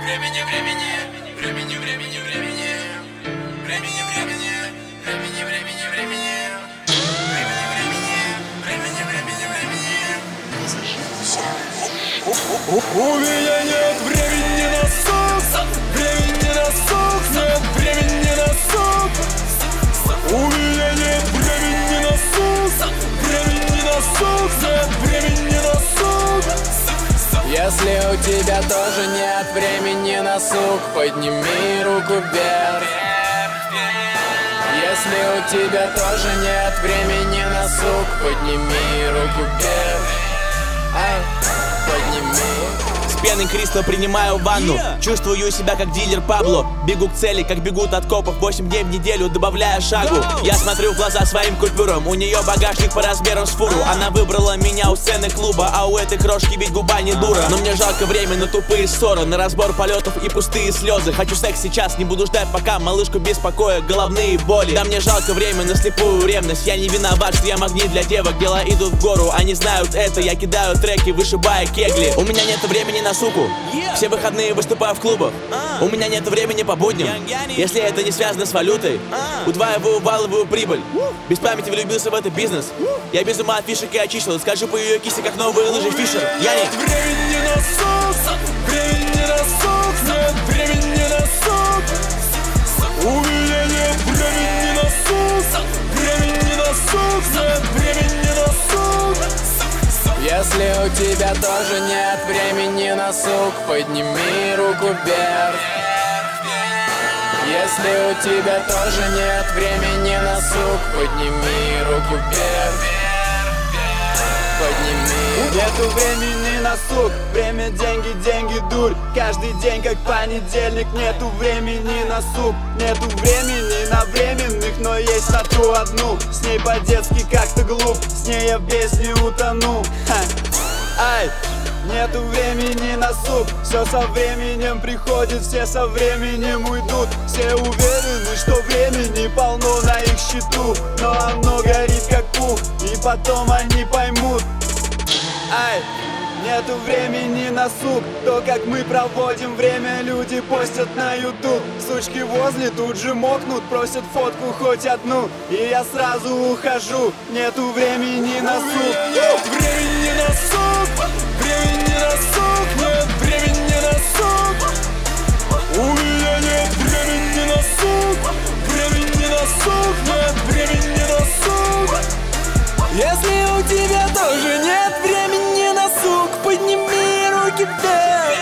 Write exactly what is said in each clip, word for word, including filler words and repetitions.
времени, времени, времени, времени, времени, времени, времени, времени, времени, времени, времени, времени, времени, времени, времени. У меня нет времени на сон, времени на сон, нет времени на сон. У меня нет времени на сон, времени на сон, нет времени на сон. Если у тебя тоже нет времени на сук, подними руку вверх. Если у тебя тоже нет времени на сук, подними руку вверх. Ай, подними. С пеной Кристо принимаю ванну, yeah. Чувствую себя как дилер Пабло. Бегу к цели, как бегут от копов, восемь дней в неделю, добавляя шагу. Go. Я смотрю в глаза своим купюрам, у нее багажник по размерам с фуру. uh. Она выбрала меня у сцены клуба, а у этой крошки ведь губа не дура. Но мне жалко время на тупые ссоры, на разбор полетов и пустые слезы. Хочу секс сейчас, не буду ждать, пока малышку беспокоят головные боли. Да мне жалко время на слепую ревность. Я не виноват, что я магнит для девок. Дела идут в гору, они знают это. Я кидаю треки, вышибая кегли. У меня нет времени на суку, все выходные выступаю в клубах. uh. У меня нет времени по будням, если это не связано с валютой. uh. Удваиваю валовую прибыль, uh. без памяти влюбился в этот бизнес. uh. Я без ума от фишек и очистил. Скажу по ее кисе, как новые лыжи Фишер. Я не времени на сон, времени на сон, нет времени на сон. У меня нет времени на сон, времени на сон, нет времени на сон. Если у тебя тоже нет времени на сук, подними руку вверх. Если у тебя тоже нет времени на сук, подними руку вверх. Подними. Нету времени на сук, время, деньги, деньги, дурь. Каждый день как понедельник. Нету времени на сук, нету времени на временных. Но есть на ту одну, с ней по-детски как-то глуп. С ней я в песне утону. Ха. Ай, нету времени на сук, все со временем приходит, все со временем уйдут. Все уверены, что времени полно на их счету, но оно горит как пух, и потом они поймут. Ай, нету времени на сук, то как мы проводим время, люди постят на ютуб. Сучки возле тут же мокнут, просят фотку хоть одну, и я сразу ухожу. Нету времени на сук. Нет времени на сук, времени на сук, нет времени на сук. У меня нет времени на сук, времени на сук, нет времени на сук. Если у тебя тоже нет времени на сук, подними руки вверх.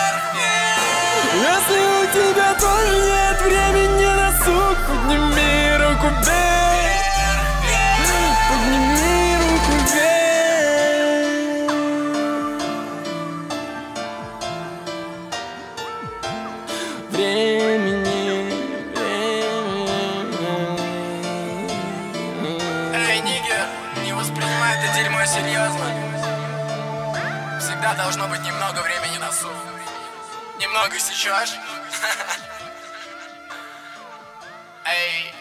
Если у тебя тоже нет времени на сук, подними руку вверх. Подними руку вверх. Времени, времени. Эй, нигер, не воспринимай это дерьмо серьезно. Всегда должно быть немного времени на сук. Немного сечешь? Эй.